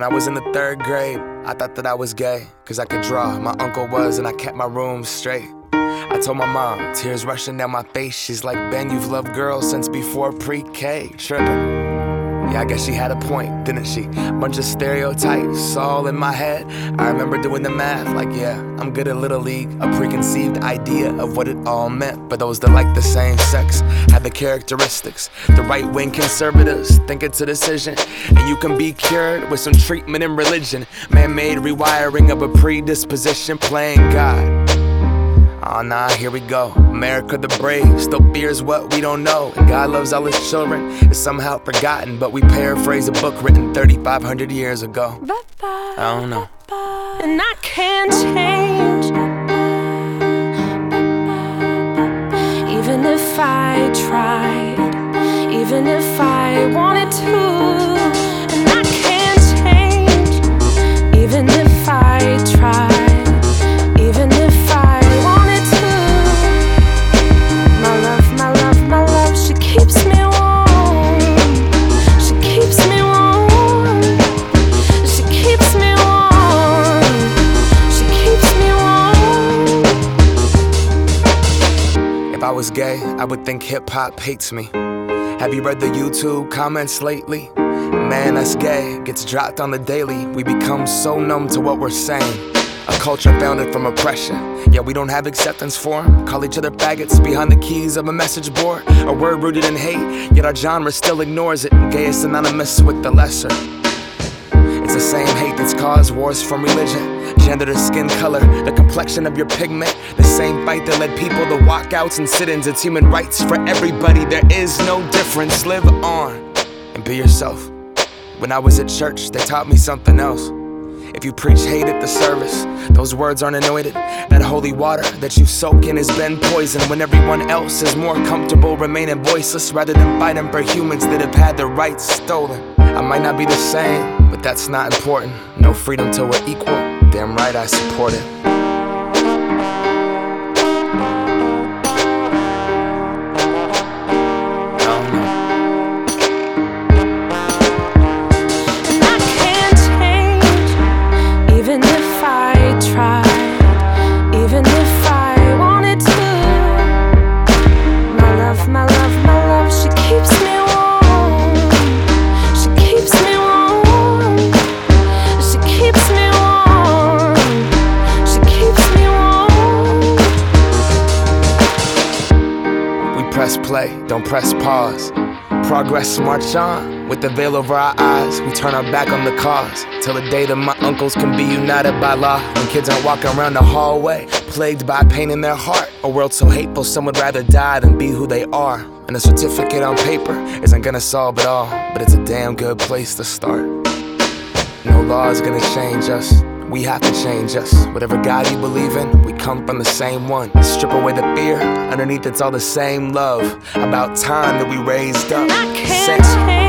When I was in the 3rd grade, I thought that I was gay, cause I could draw. My uncle was, and I kept my room straight. I told my mom, tears rushing down my face. She's like, Ben, you've loved girls since before pre-K. Trippin'. Yeah, I guess she had a point, didn't she? Bunch of stereotypes all in my head. I remember doing the math, like, yeah, I'm good at Little League. A preconceived idea of what it all meant. But those that like the same sex had the characteristics. The right-wing conservatives think it's a decision, and you can be cured with some treatment and religion. Man-made rewiring of a predisposition, playing God. Oh nah, here we go. America the brave still fears what we don't know. And God loves all his children, it's somehow forgotten. But we paraphrase a book written 3,500 years ago. I don't know. And I can't change, even if I tried, even if I wanted to. And I can't change, even if I tried, even if I wanted to. My love, she keeps me warm. She keeps me warm. She keeps me warm. She keeps me warm. If I was gay, I would think hip-hop hates me. Have you read the YouTube comments lately? Man, that's gay, gets dropped on the daily. We become so numb to what we're saying. A culture founded from oppression. Yeah, we don't have acceptance for 'em. Call each other faggots behind the keys of a message board. A word rooted in hate, yet our genre still ignores it. Gay is synonymous with the lesser. It's the same hate that's caused wars from religion, gender to skin color, the complexion of your pigment. The same fight that led people to walkouts and sit-ins. It's human rights for everybody, there is no difference. Live on and be yourself. When I was at church, they taught me something else. If you preach hate at the service, those words aren't anointed. That holy water that you soak in has been poisoned. When everyone else is more comfortable remaining voiceless, rather than fighting for humans that have had their rights stolen. I might not be the same, but that's not important. No freedom till we're equal, damn right I support it. Press play, don't press pause. Progress march on, with the veil over our eyes. We turn our back on the cause, till the day that my uncles can be united by law. When kids aren't walking around the hallway, plagued by pain in their heart. A world so hateful, some would rather die than be who they are. And a certificate on paper isn't gonna solve it all, but it's a damn good place to start. No law is gonna change us, we have to change us. Whatever God you believe in, we come from the same one. Strip away the fear, underneath it's all the same love. About time that we raised up. I can't change.